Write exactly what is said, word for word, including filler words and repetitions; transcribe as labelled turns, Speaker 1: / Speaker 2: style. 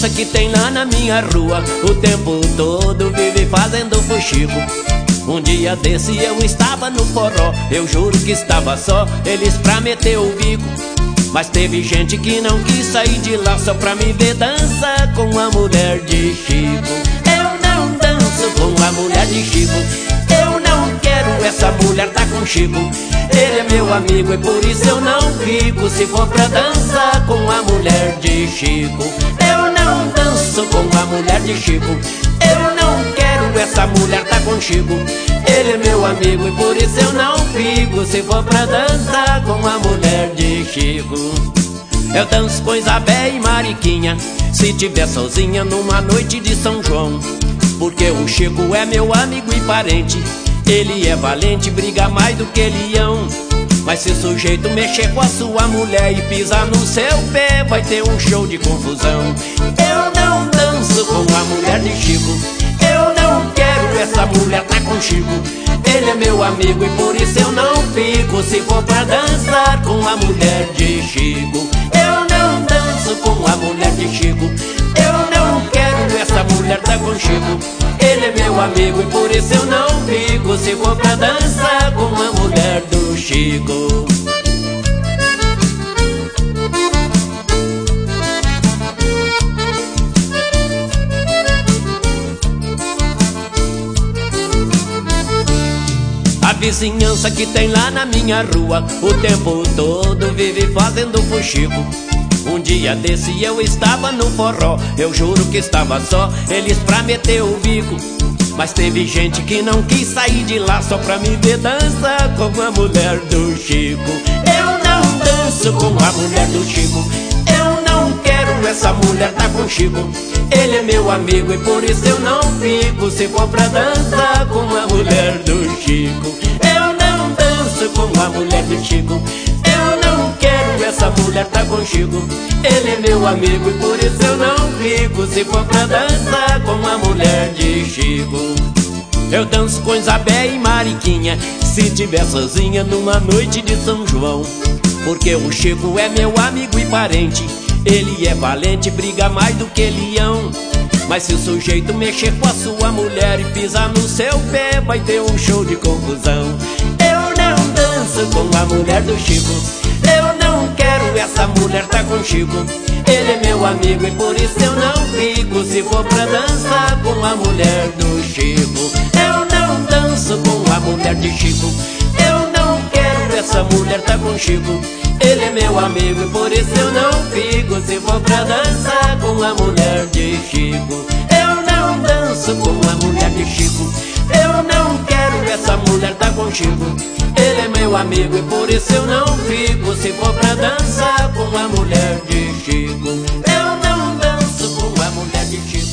Speaker 1: vizinhança que tem lá na minha rua, o tempo todo vive fazendo fuxico. Um dia desse eu estava no forró, eu juro que estava só, eles pra meter o bico. Mas teve gente que não quis sair de lá só pra me ver dançar com a mulher de Chico. Eu não danço com a mulher de Chico, eu não quero, essa mulher tá com Chico. Ele é meu amigo e por isso eu não fico se for pra dançar com a mulher de Chico. Eu não danço com a mulher de Chico, eu não quero, essa mulher tá com Chico. Ele é meu amigo e por isso eu não fico se for pra dançar com a mulher de Chico. Eu danço com Isabé e Mariquinha se tiver sozinha numa noite de São João, porque o Chico é meu amigo e parente. Ele é valente, briga mais do que leão. Mas se o sujeito mexer com a sua mulher e pisar no seu pé, vai ter um show de confusão. Eu não danço com a mulher de Chico, eu não quero, essa mulher tá com Chico. Ele é meu amigo e por isso eu não fico se for pra dançar com a mulher de Chico. Eu não danço com a mulher de Chico, eu não quero, essa mulher tá com Chico. Ele é meu amigo e por isso eu não fico se for pra dançar com a mulher do Chico. A vizinhança que tem lá na minha rua, o tempo todo vive fazendo fuxico. Um dia desse eu estava no forró, eu juro que estava só, eles pra meter o bico. Mas teve gente que não quis sair de lá só pra me ver dançar com a mulher do Chico. Eu não danço com a mulher do Chico, eu não quero, essa mulher tá com Chico. Ele é meu amigo e por isso eu não fico se for pra dançar com a mulher do Chico. Eu não danço com a mulher do Chico, eu não quero, essa mulher tá com Chico. Ele é meu amigo e por isso eu não fico se for pra dançar com a mulher de Chico. Eu danço com Isabé e Mariquinha se tiver sozinha numa noite de São João, porque o Chico é meu amigo e parente. Ele é valente, briga mais do que leão. Mas se o sujeito mexer com a sua mulher e pisar no seu pé, vai ter um show de confusão. Eu não danço com a mulher do Chico, eu não quero, essa mulher tá com Chico. Ele é meu amigo e por isso eu não fico se for pra dançar com a mulher do Chico. Eu não danço com a mulher de Chico, eu não quero, essa mulher tá com Chico. Ele é meu amigo e por isso eu não fico se for pra dançar com a mulher de Chico. Eu não danço com a mulher de Chico, eu não quero, essa mulher tá com Chico. Ele é meu amigo e por isso eu não fico se for pra dançar com a mulher de Chico. Eu não danço com a mulher de Chico.